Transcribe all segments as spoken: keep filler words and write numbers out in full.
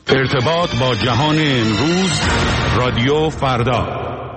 ارتباط با جهان امروز، رادیو فردا.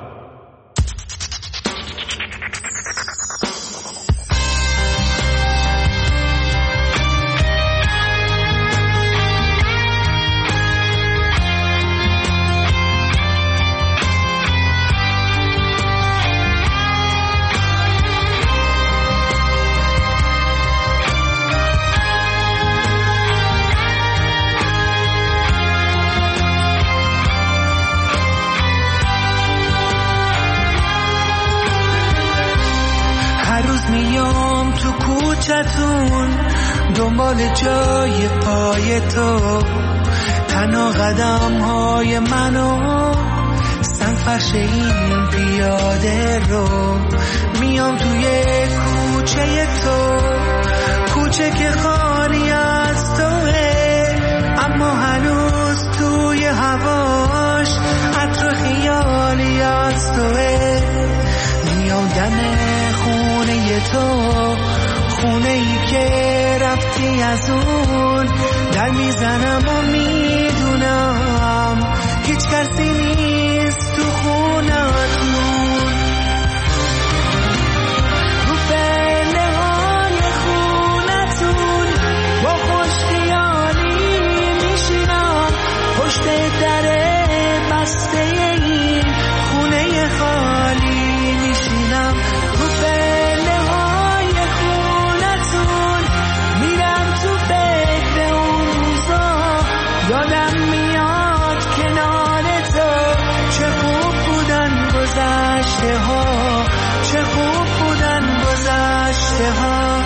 میام تو کوچتون دنبال جای پای تو، تنها قدم های منو سنگ فرش این پیاده رو. میام توی کوچه تو، کوچه که خالی از توه، اما هنوز توی هواش عطر خیالی از توه. میام دم خونه تو، خونه ای که رفتی از اون، در میزنم و میدونم هیچ کسی نیست تو خونتون. رو پله های خونتون با خوشخیالی میشینم، پشت در بسته این خونه خالی میشینم. رو پله های خونتون میرم تو فکر اون روزا، یادم میاد کنار تو چه خوب بودن گذشته ها، چه خوب بودن گذشته ها.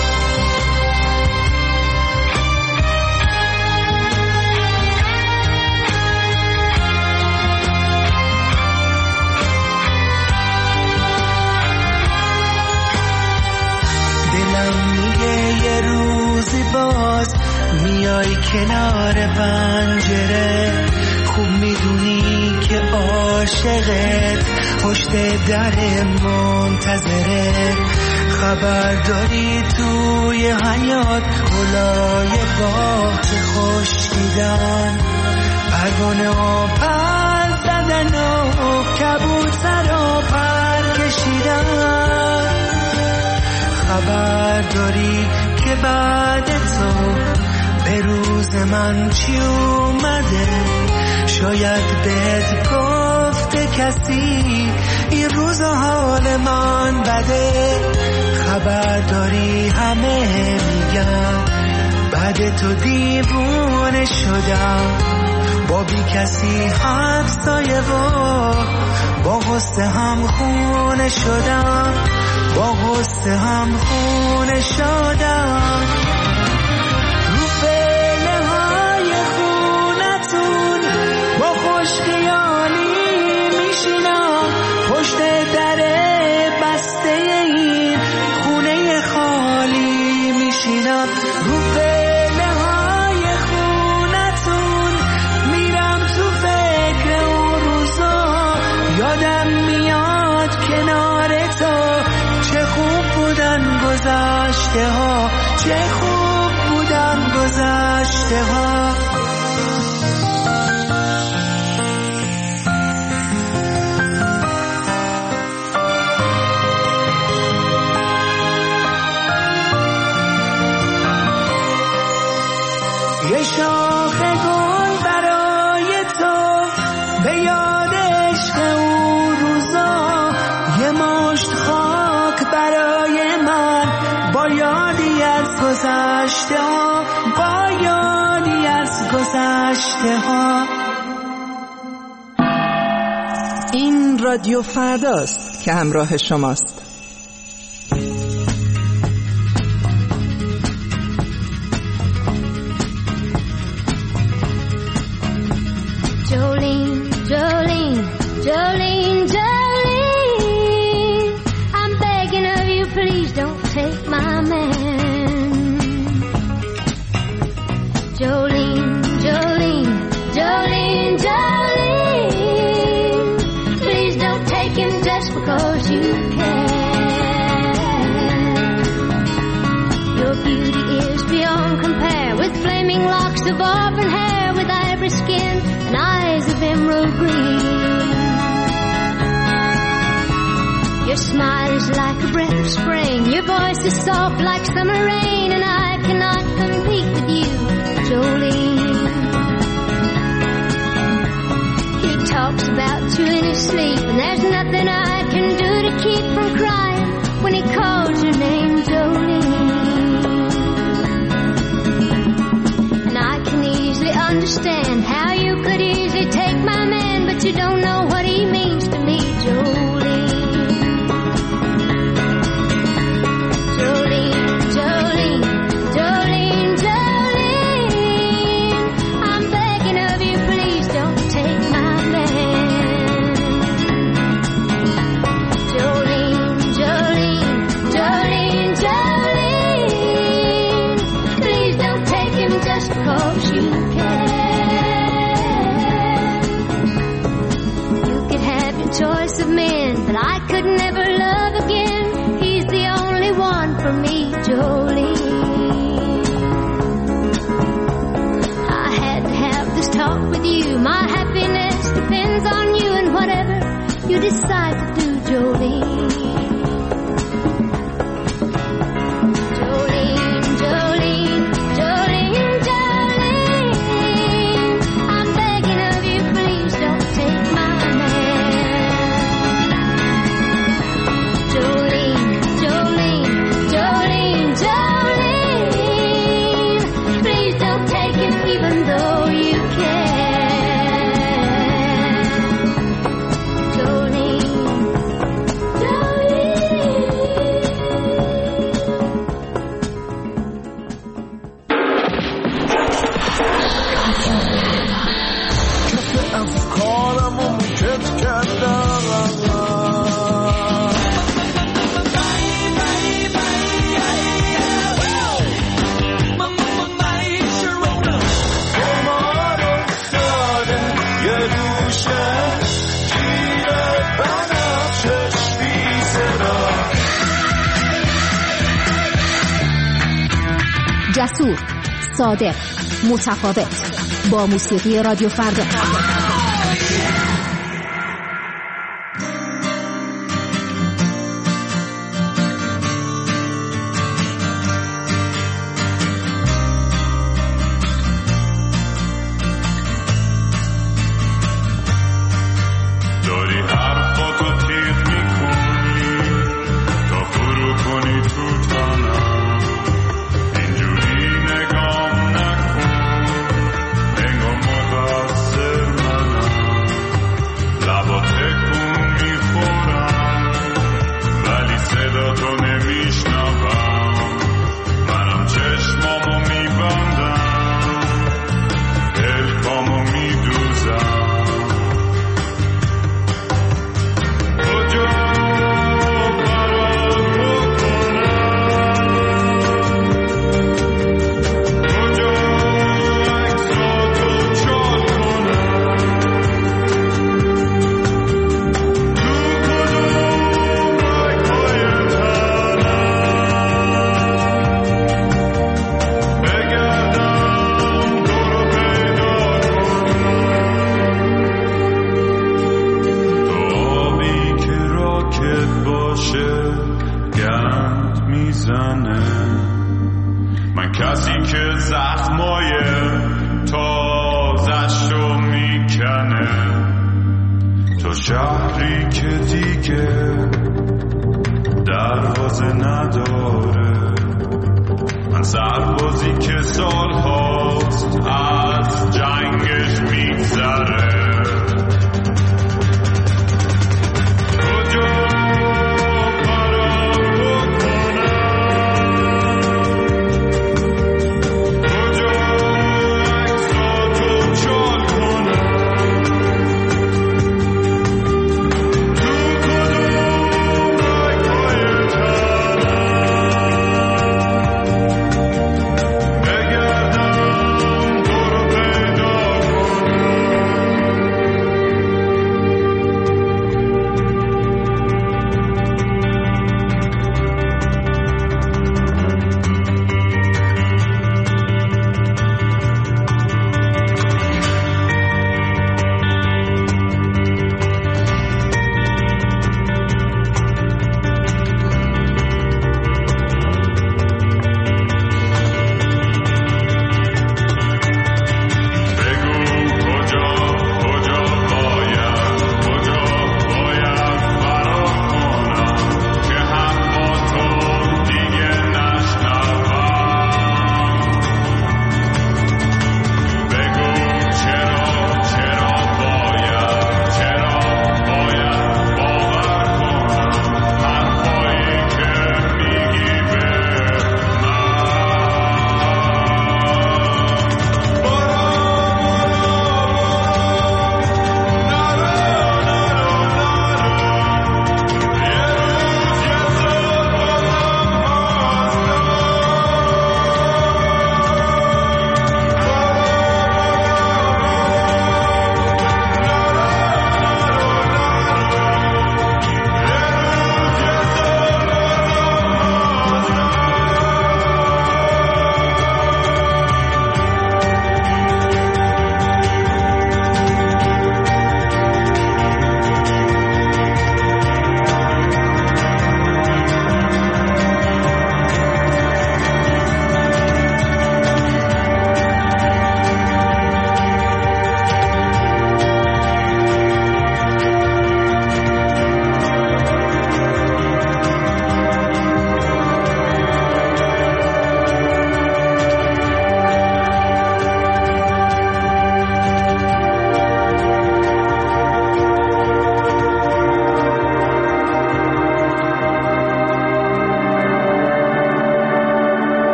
یه روزی باز میای کنار پنجره، خوب میدونی که عاشقت پشت در منتظره. خبر داری توی حیات گلای باغ خشکیدن، پروانه ها پر زدن و کبوتر ها پر کشیدن. خبر داری که بعد تو به روز من چی اومده، شاید بهت گفته کسی این روز حال من بده. خبر داری همه میگن بعد تو دیوونه شدم، با بی کسی همسایه و با غصه هم خونه شدم، با غصه هم خونه شدم. رو پله های خونتون با خوشخیالی میشینم، پشت در بسته این خونه خالی میشینم. رو پله های خونتون میرم تو فکر اون روزا، یادم میاد کنار تو چه خوب بودن گذشته ها، چه خوب بودن گذشته ها. یه شاخ گل برای تو به یاد عشق اون روزا، یه مشت خاک برای من با یادی از گذشته ها، با یادی از گذشته ها. این رادیو فرداست که همراه شماست. Jolene, Jolene, Jolene, Jolene, I'm begging of you, please don't take my man. Jolene, Jolene, Jolene, Jolene, please don't take him just because you can. Your beauty is beyond compare, with flaming locks of auburn hair, with ivory ivory skin and eyes of emerald green. Your smile is like a breath of spring, your voice is soft like summer rain, and I cannot compete with you, Jolene. He talks about you in his sleep, and there's nothing I can do to keep from crying when he calls your name, Jolene. And I can easily understand how you could easily take my man, but you don't know what he means to me, Jolene. Choice of men, but I could never love again. He's the only one for me, Jolene. I had to have this talk with you. My happiness depends on you and whatever you decide to do, Jolene. Jolene, Jolene, Jolene, Jolene. I'm begging of you, please don't take my Jolene, Jolene, Jolene, Jolene. Please don't take him even though you can. Jolene, کف افکارمو میکت کردم جسور، صادق، متفاوت، با موسیقی رادیو فردا.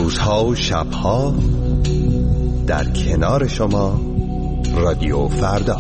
روزها و شبها در کنار شما رادیو فردا.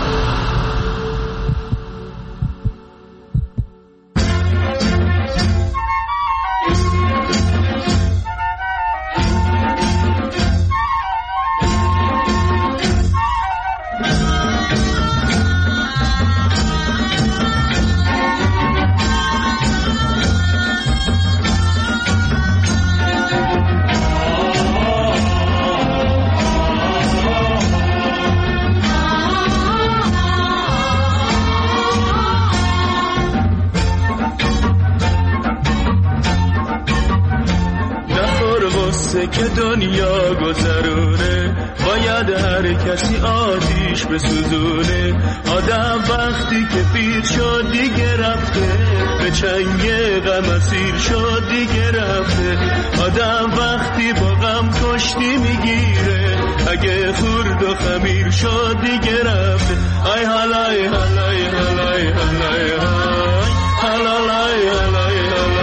که دنیا گذرونه باید هر کسی آتیش بسوزونه. آدم وقتی که پیر شد دیگه رفته، به چنگ غم اسیر شد دیگه رفته. آدم وقتی با غم کشتی میگیره، اگه خورد و خمیر شد دیگه رفته. ای حالای حالای حالای حالای حالای حالای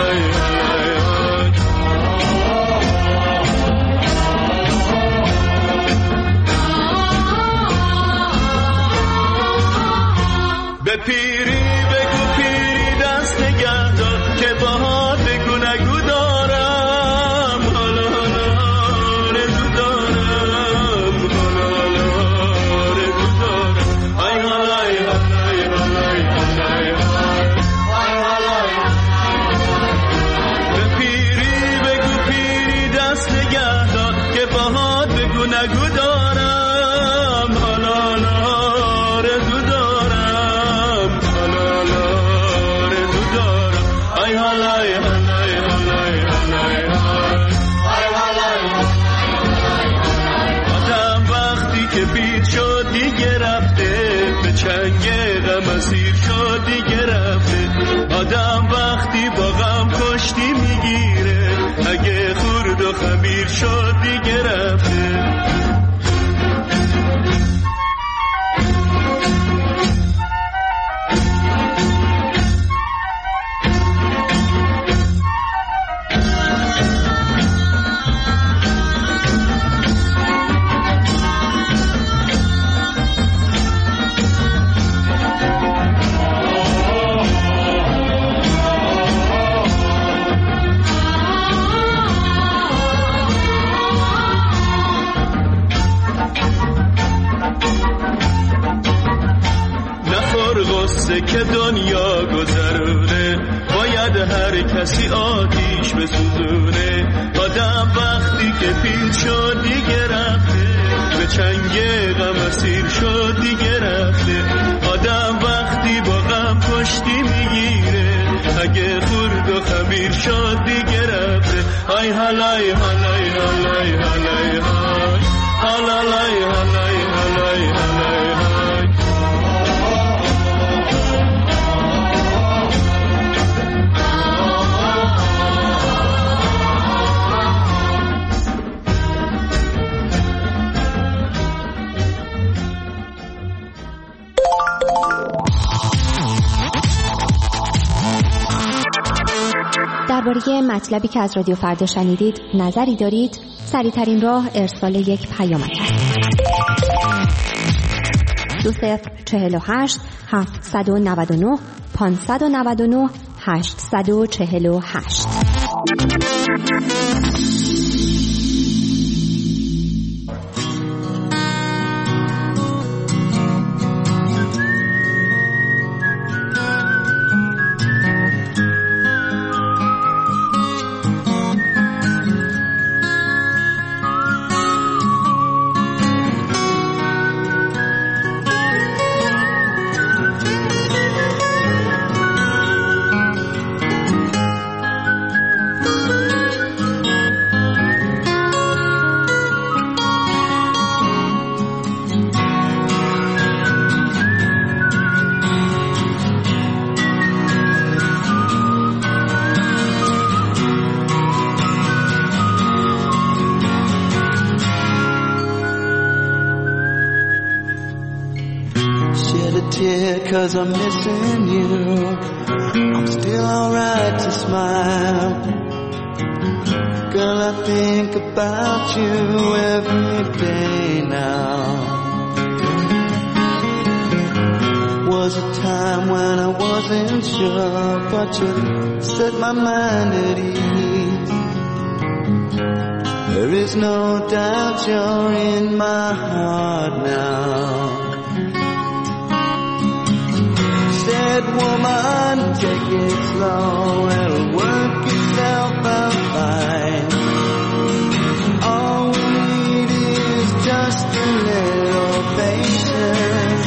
به پیری بگو پیری دست نگه دار که باهات بگو نگو دارم. حالا حالا رزو دارم، حالا حالا رزو دارم. ای حالای حالای حالای حالای حالای. به پیری بگو پیری دست نگه دار که باهات بگو نگو دارم. حالا حالا رزو دارم. آدم وقتی که پیر شد دیگه رفته، به چنگ غم اسیر شد دیگه رفته. آدم وقتی با غم کشتی میگیره، اگه خورد و خمیر شد دیگه رفته. که دنیا گذرونه باید هر کسی آتیش بسوزونه. آدم وقتی که پیر شد دیگه رفته، به چنگ غم اسیر شد دیگه رفته. آدم وقتی با غم کشتی میگیره، اگه خورد و خمیر شد دیگه رفته. ای حالای حالای حالای حالای حالای حالای حالای حالای. درباره مطلبی که از رادیو فردا شنیدید نظری دارید؟ سریع‌ترین راه ارسال یک پیامک است. دو صفر چهل و هشت هفتصد و نود و نه پانصد و نود و نه هشتصد و چهل و هشت. Cause I'm missing you. I'm still alright to smile. Girl, I think about you every day now. Was a time when I wasn't sure, but you set my mind at ease. There is no doubt you're in my heart now. Said woman, take it slow, it'll work itself out fine. All we need is just a little patience.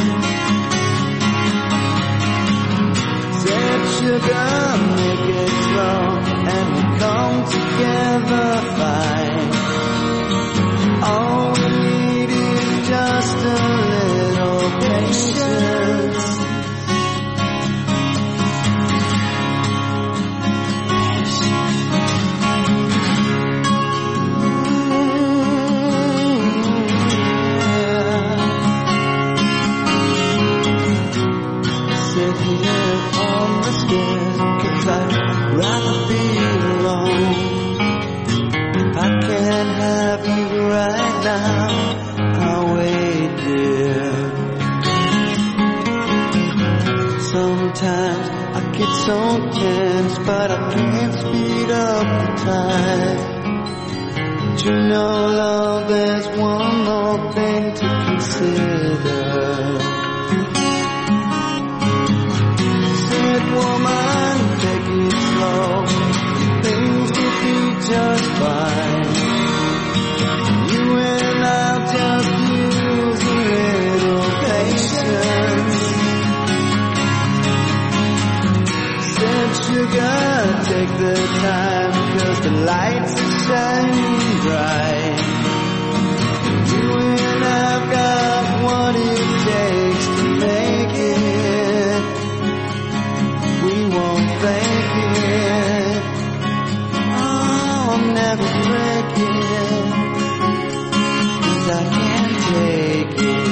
Said sugar, make it slow, and we come together fine. All we need is just a little patience. Sit here on the stairs, 'cause I'd rather be alone. I can't have you right now, I'll wait, dear. Sometimes I get so tense, but I can't speed up the time. But you know, love, there's one more thing to consider. Said woman, take it slow, things will be just fine. You and I'll just use a little patience. Said sugar, take the time, 'cause the lights are shining bright. You and I've got what it takes to make it. We won't fake it. Oh, I'll never break it, 'cause I can't take it.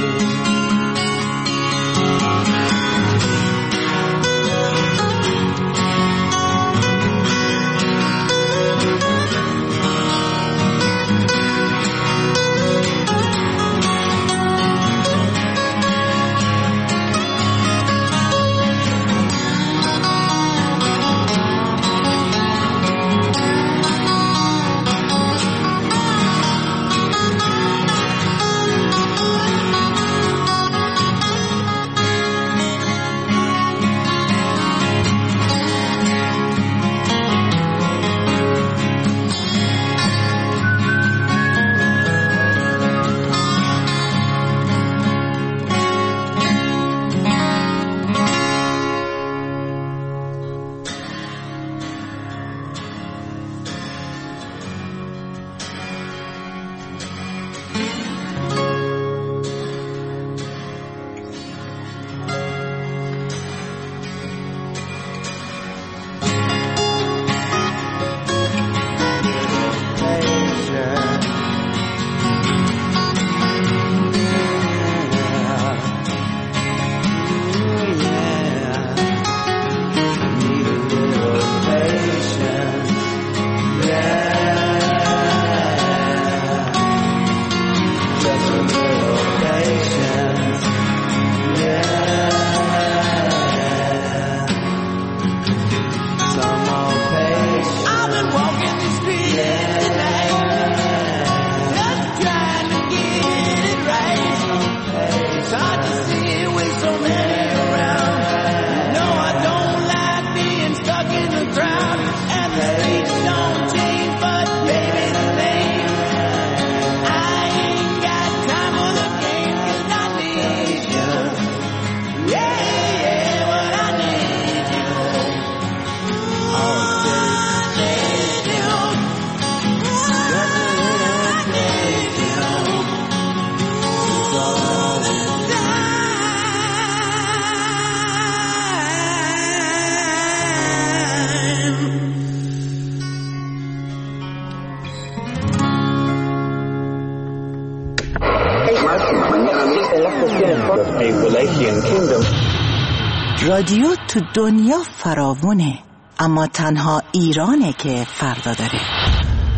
رادیو تو دنیا فراوونه، اما تنها ایرانه که فردا داره.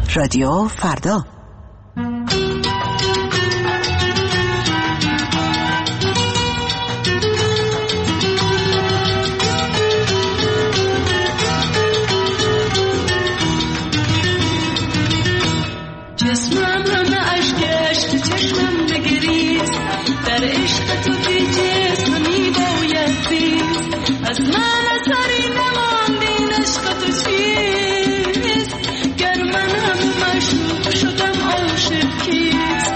رادیو فردا. جسمم همه عشق عشق چشمم نگریست در عشق تو بی جسمی باید زیست از من اثری نماندین عشق تو چیست گر من همه مشروق شدم عاشق کیست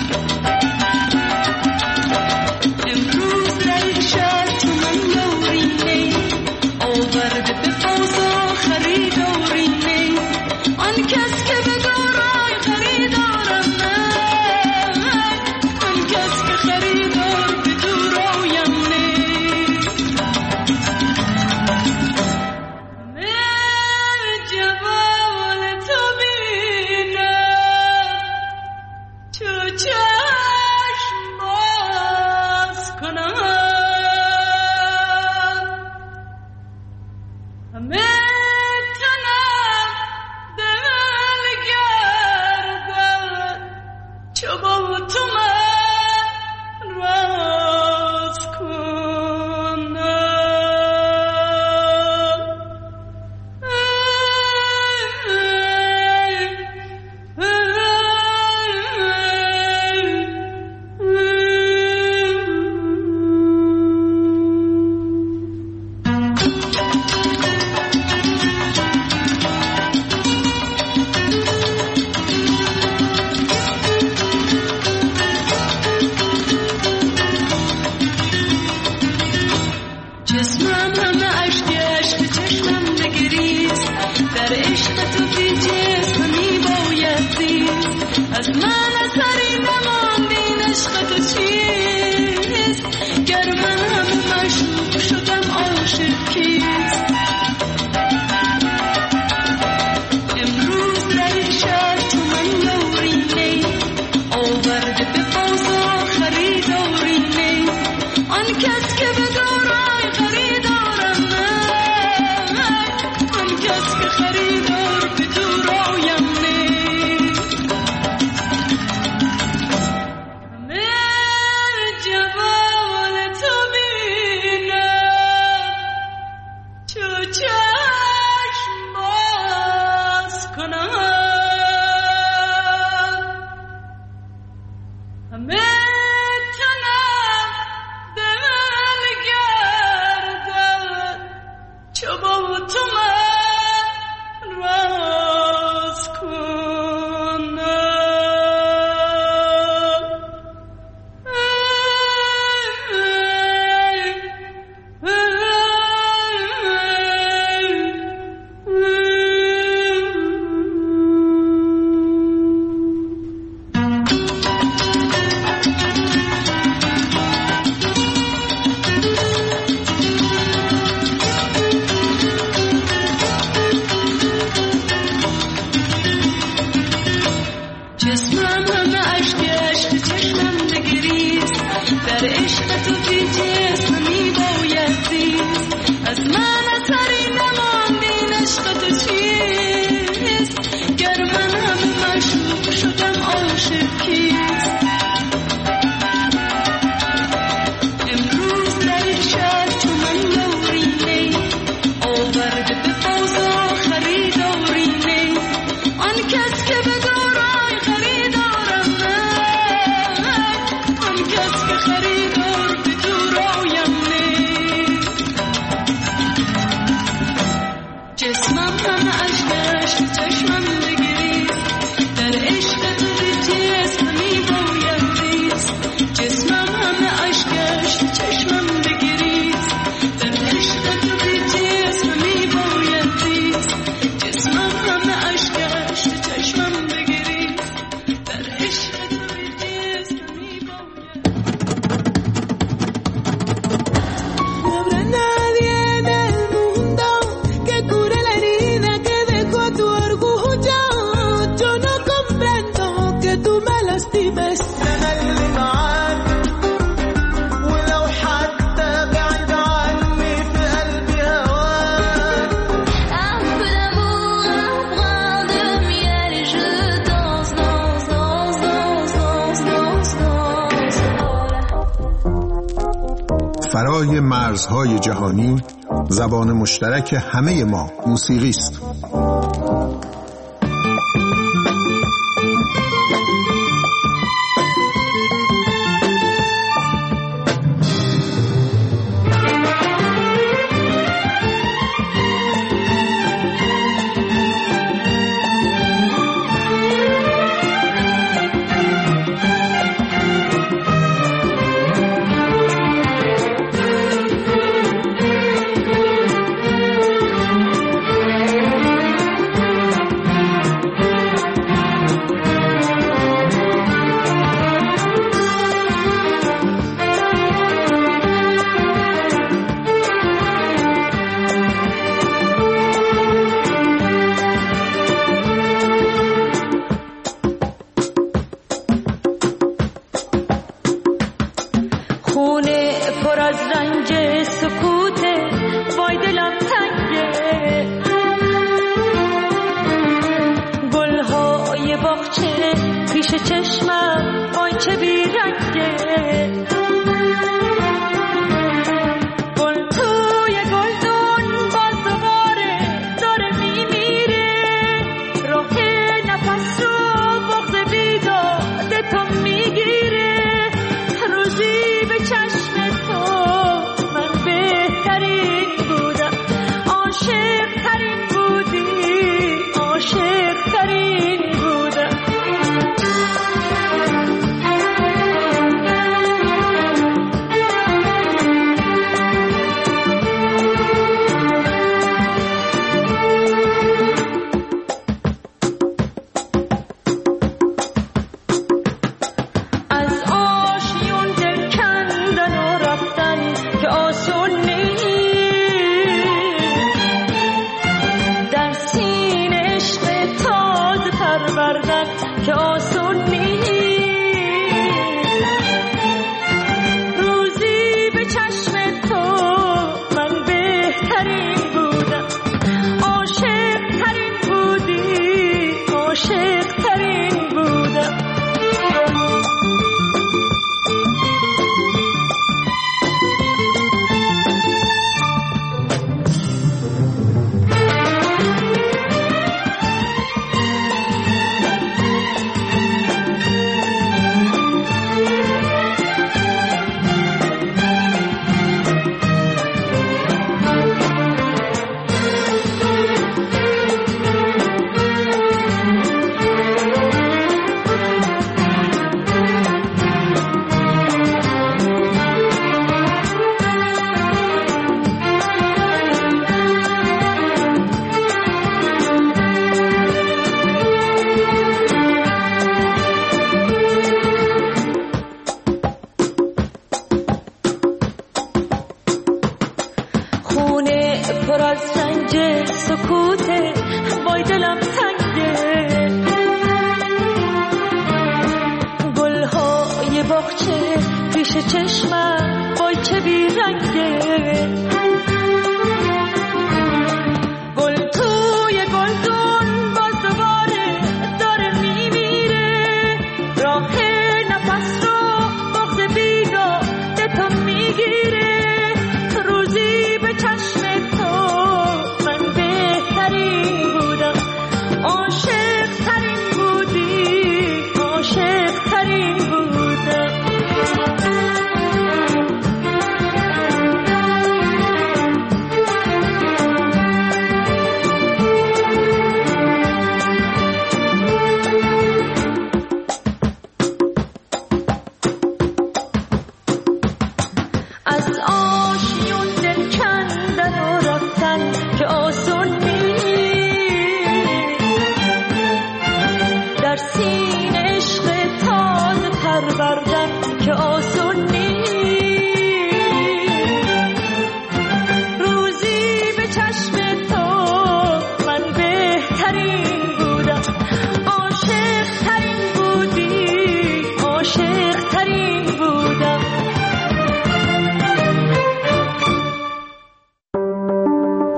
امروز در یک شهر چون من یاری نی آورده به بازار خریداری نی آن کس که به دارای خریدارم من آن کس که خریدار به دورایم نیست من جمال تو بینم چو چشم باز کنم همه تنم دل گردد چو با تو من راز کنم جسمم همه عشق عشق چشمم نگریست در عشق تو بی جسمی باید زیست از من اثری نماندین عشق تو چیست گر من همه مشروق شدم عاشق کیست امروز در یک شهر چون من یاری نی آورده به بازار خریداری نی آن کس که به دارای خریدارم من آن کس که خریدار به دورایم نیست من جمال تو بینم چو چشم باز کنم همه تنم دل گردد چو با تو من راز کنم بالای مرزهای جهانی زبان مشترک همه ما موسیقی است.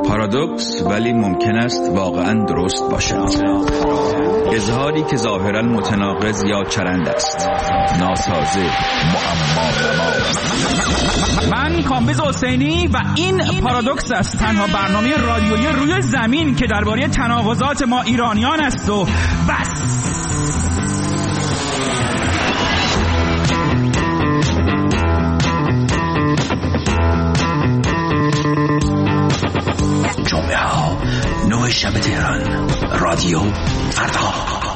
پارادوکس ولی ممکن است واقعا درست باشد. اظهاری که ظاهرا متناقض یا چرند است، ناسازه، معما. من کامبیز حسینی و این پارادوکس است، تنها برنامه رادیویی روی زمین که درباره تناقضات ما ایرانیان است و بس. جمعه ها نه شب تهران، رادیو فردا.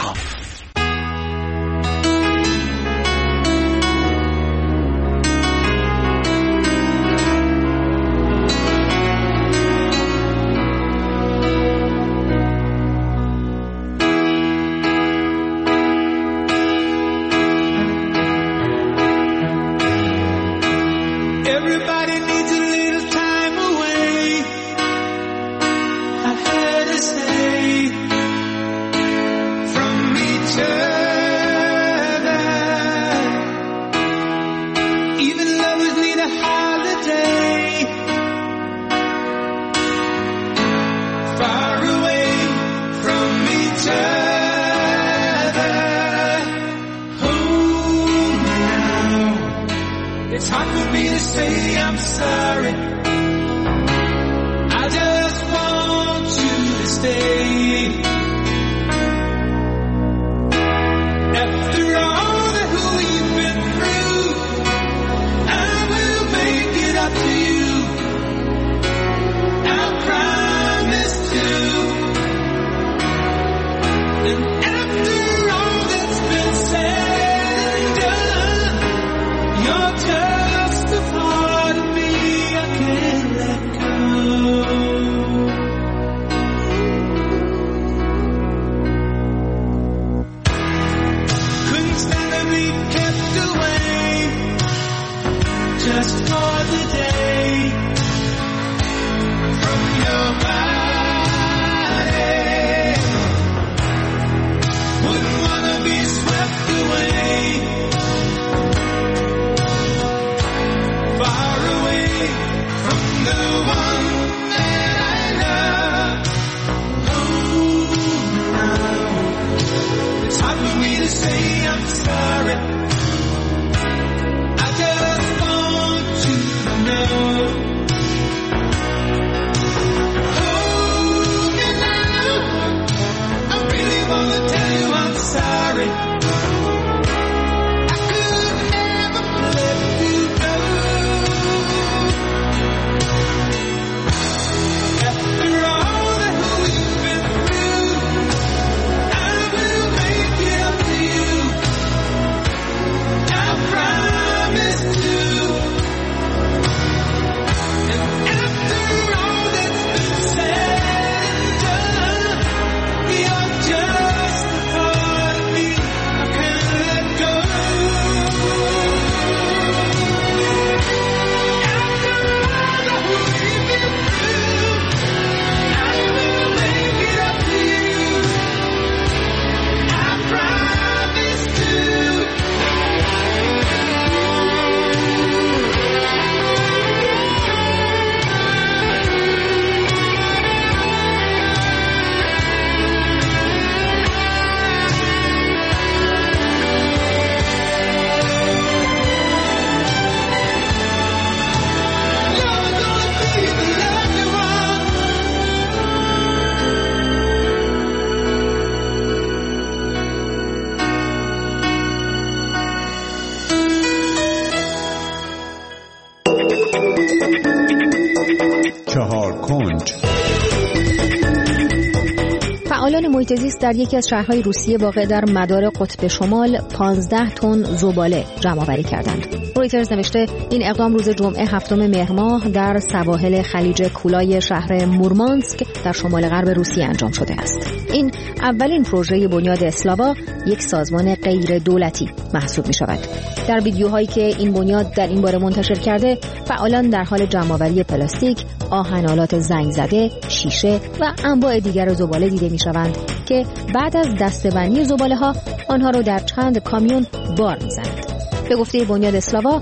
فعالان محیط زیست در یکی از شهرهای روسیه واقع در مدار قطب شمال پانزده تن زباله جمع‌آوری کردند. رویترز نوشته این اقدام روز جمعه هفتم مهر ماه در سواحل خلیج کولای شهر مورمانسک در شمال غرب روسیه انجام شده است. این اولین پروژه بنیاد اسلاوا، یک سازمان غیر دولتی محسوب می شود. در ویدیوهایی که این بنیاد در این باره منتشر کرده، فعالان در حال جمع‌آوری پلاستیک، آهن‌آلات زنگ زده، شیشه و انواع دیگر زباله دیده می شوند که بعد از دسته‌بندی زباله‌ها آنها را در چند کامیون بار می زنند. به گفته بنیاد اسلاوا،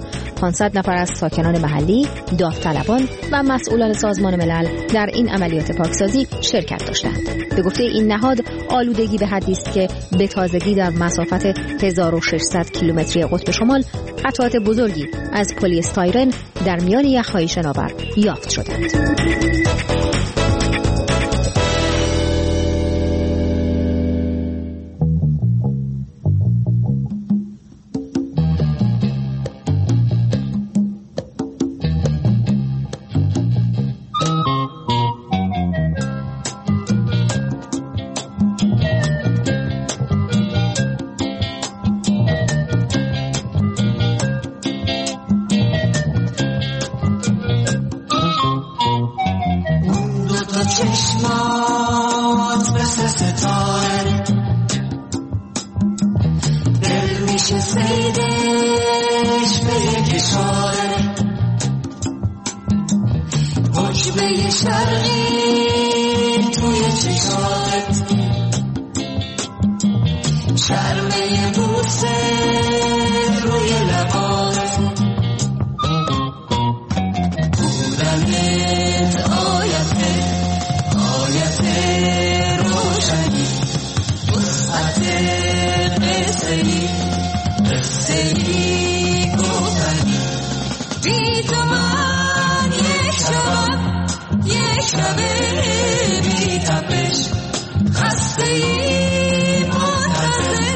پانصد نفر از ساکنان محلی، داوطلبان و مسئولان سازمان ملل در این عملیات پاکسازی شرکت داشتند. به گفته این نهاد، آلودگی به حدی است که به تازگی در مسافت هزار و ششصد کیلومتری قطب شمال قطعات بزرگی از پلی استایرن در میان یخ‌های شناور یافت شدند. چشمات مثل ستاره دل میشه سیدش به یک اشاره حجبه شرقی توی چشمات شرمه بوسه روی لبات بودنت آیته روشنی وسعت قصه‌ای قصه‌ای گفتنی بی تو من یک شب یک شب بی تپش خسته‌ای منتظر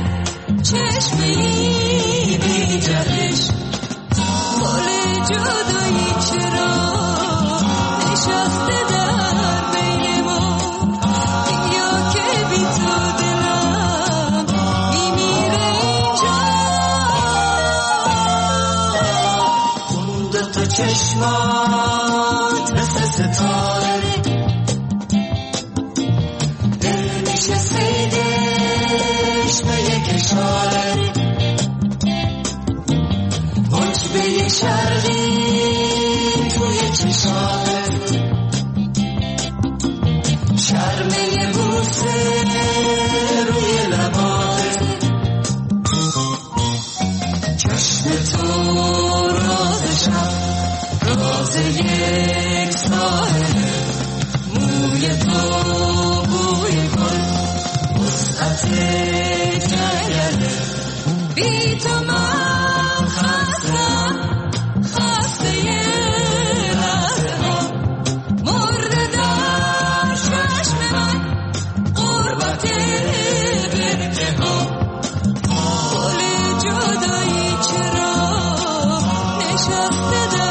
چشمه‌ای بی جهش گل جدایی چرا نشسته در چشمات مثل ستاره دل میشه سیدش به یک اشاره حجبه شرقی توی چشمات شرمه بوسه روی لبات چشم تو راز شب راز یک ساحل موی تو بوی گل وسعت جنگل بی تو من خستم خسته لحظه ها مرده در چشم من قربت برکه ها گل جدایی چرا نشسته در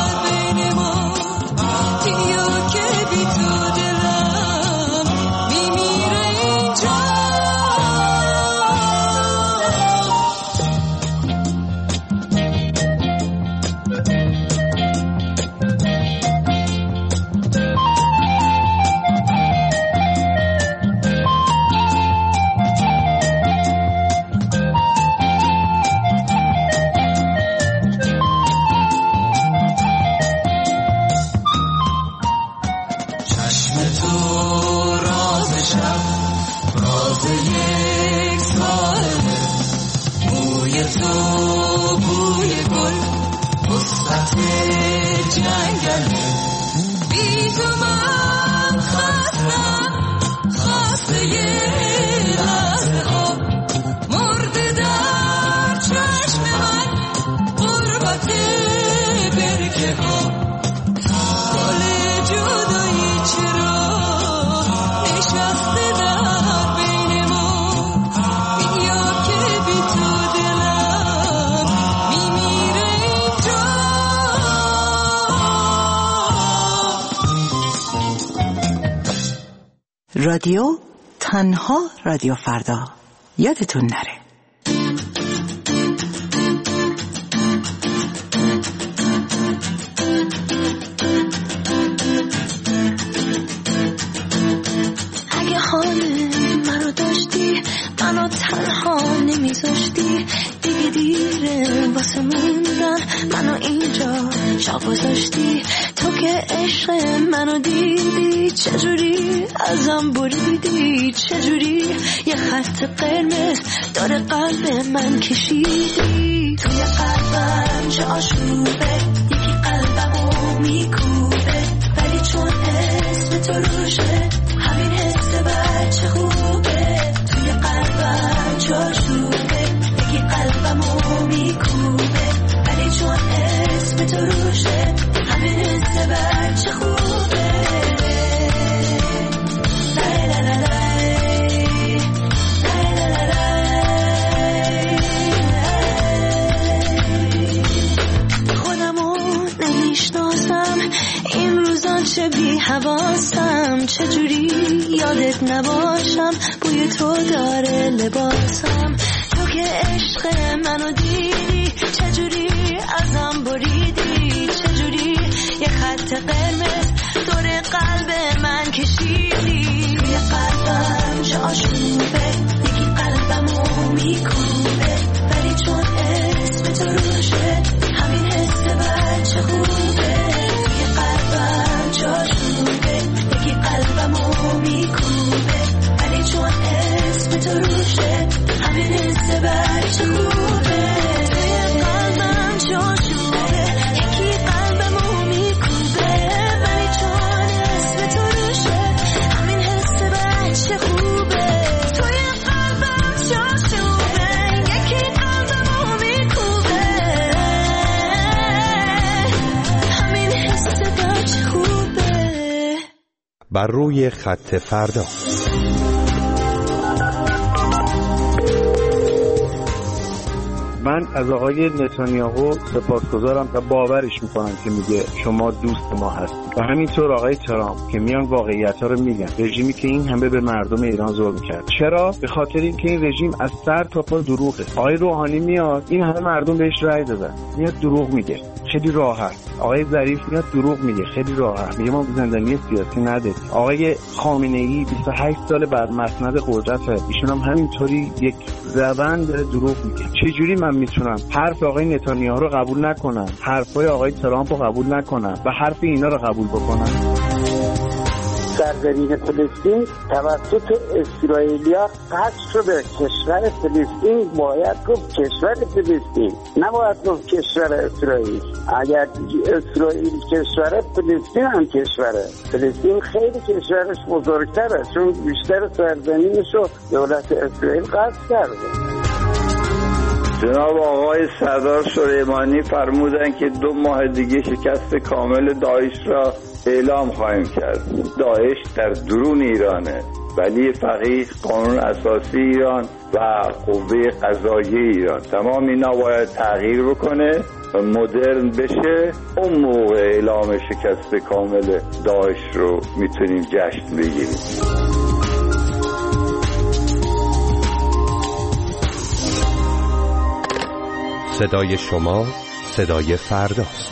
رادیو تنها رادیو فردا یادتون نره. اگه حال منو داشتی منو تنها نمیذاشتی دیگه دیره واسه موندن منو اینجا جا گذاشتی تو که عشق منو دیدی چجوری ازم بریدی، چجوری یه خط قرمز داره قلب من کشیدی. توی قلبم چه آشوبه، یکی قلبمو میکوبه، ولی چون اسم تو روشه همین حس بچه خوبه. توی قلبم چه آشوبه، یکی قلبمو میکوبه، ولی چون اسم تو روشه همین حس بچه خوبه. این روزان چه بی حواسم، چجوری یادت نباشم، بوی تو داره لباسم. تو که عشق منو دیدی، چجوری ازم بریدی، چجوری یه خط قرمز دور قلب من کشیدی. توی قلبم چه آشوبه، یکی قلبمو میکوبه، ولی چون اسم تو روشه همین حس بچه خوبه. چاشوبه، یکی قلبمو میکوبه، ولی چون اسم تو روشه همین حس بچه خوبه. توی قلبم چاشوبه، یکی قلبمو میکوبه، ولی چون اسم تو روشه همین حس بچه خوبه. توی قلبم چاشوبه، یکی قلبمو میکوبه، همین حس بچه خوبه. بر روی خط فردا. من از آقای نتانیاهو سپاسگزارم و باورش میکنم که میگه شما دوست ما هستید، و همینطور آقای ترامپ که میان واقعیت‌ها رو میگن. رژیمی که این همه به مردم ایران ظلم کرد، چرا؟ به خاطر اینکه این رژیم از سر تا پا دروغه. آقای روحانی میاد، این همه مردم بهش رأی دادن، میاد دروغ میگه خیلی راحت. آقای ظریف میاد دروغ میگه خیلی راحت، میگه ما زندانی سیاسی نداریم. آقای خامنه‌ای بیست و هشت سال بعد مسند قدرت، ایشون هم همینطوری یک زبان داره دروغ میگه. چه جوری من میتونم حرف آقای نتانیاهو رو قبول نکنم، حرفای آقای ترامپ رو قبول نکنم و حرف اینا رو قبول بکنم؟ سرزمین فلسطین توسط اسرائیلیا قصد شده. کشور فلسطین باید گفت کشور فلسطین، نباید گفت کشور اسرائیل. اگر اسرائیل کشوره، فلسطین هم کشوره. فلسطین خیلی کشورش بزرگتره، چون بیشتر سرزمینش رو دولت اسرائیل قصد کرده. جناب آقای سردار سلیمانی فرمودن که دو ماه دیگه شکست کامل داعش را اعلام خواهیم کرد. داعش در درون ایرانه، ولی فقیه، قانون اساسی ایران و قوه قضاییه ایران، تمام اینا باید تغییر بکنه و مدرن بشه. اون موقع اعلام شکست کامل داعش رو میتونیم جشن بگیریم. صدای شما صدای فرداست.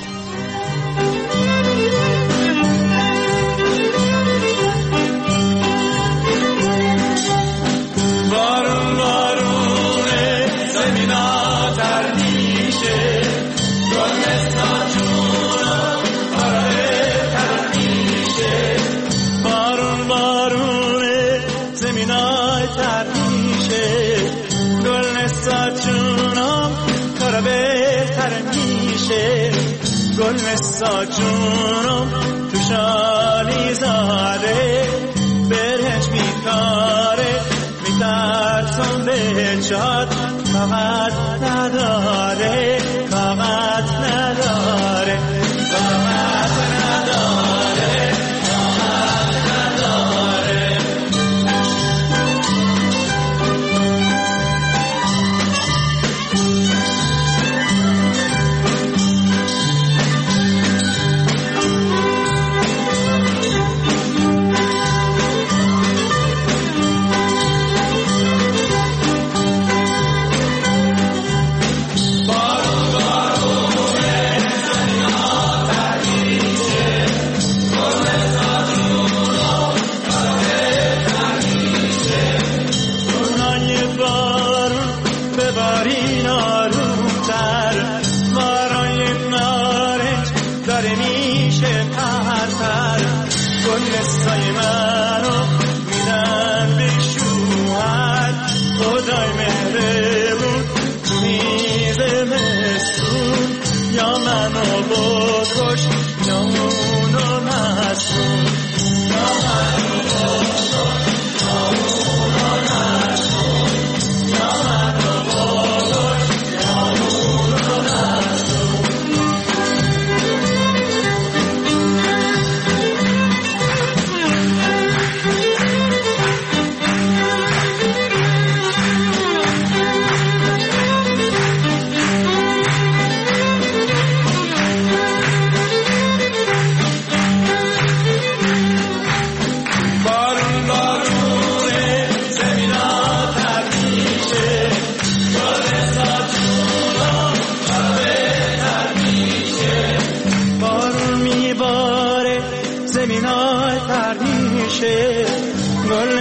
بارون بارونه زمینا تر میشه، گلستان جونا آره تر میشه. بارون بارونه زمینا تر میشه، گلستان جونا کارا بهتر میشه. گلستان جونم تو شالی زاده، برهج میکاره میترسم به جاد. کاغذ نداره، کاغذ نداره، کاغذ نداره، کاغذ نداره.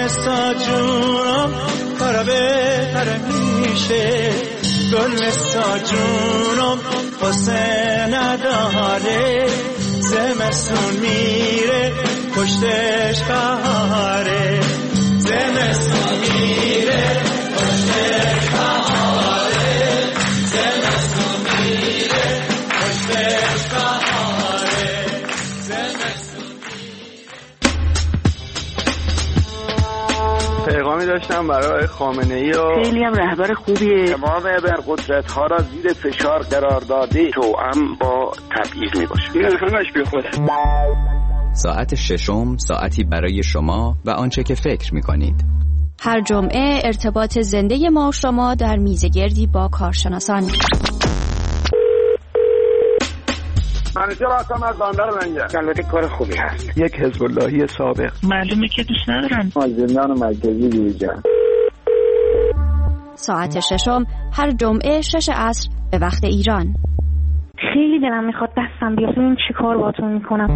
نسا جونم کارا بهتر میشه گل نسا جونم واسه نداره زمستون میره پشتش قهاره زمستون میره پشتش قهاره زمستون میره پشتش قهاره زمستون پیغامی داشتم برای خامنه‌ای و خیلی هم رهبر خوبیه. تمام ابرقدرت‌ها را زیر فشار قرار داده توأم با تبعیض میباشه. این همش بی خوده. ساعت ششم ساعتی برای شما و آنچه که فکر می‌کنید. هر جمعه ارتباط زنده ما و شما در میزگردی با کارشناسان. منیجر هستم از بندر لنگر. البته کار خوبی هست. یک حزب اللهی سابق. معلومه که دوست ندارن. از زندان مرکزی بیرون. ساعت ششم هر جمعه شش عصر به وقت ایران. خیلی دلم میخواد دستم بیاد ببین چی کار باهاتون میکنم.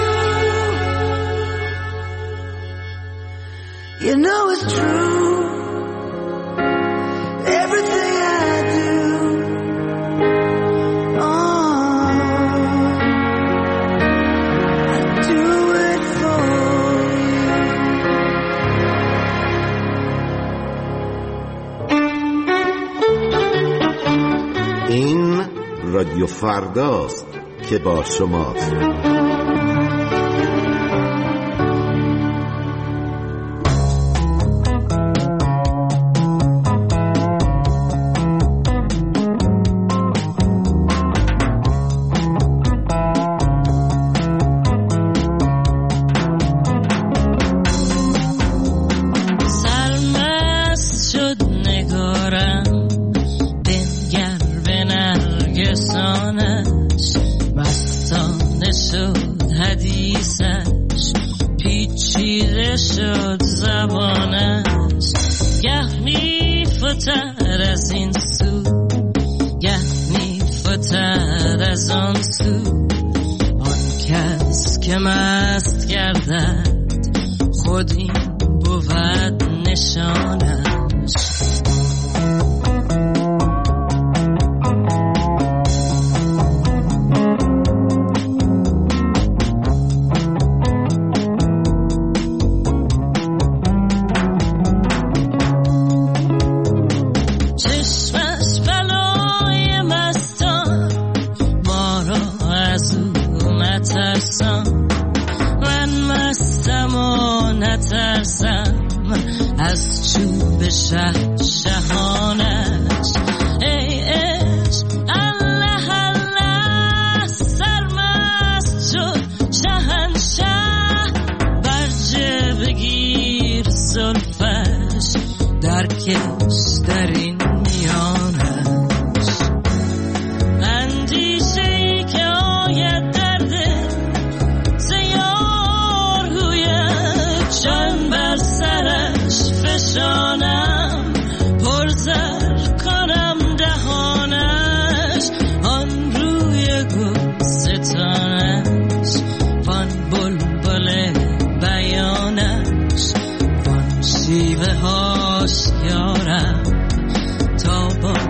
You know it's true. رادیو فرداست که با شماست. شیوه هاش یارم تا با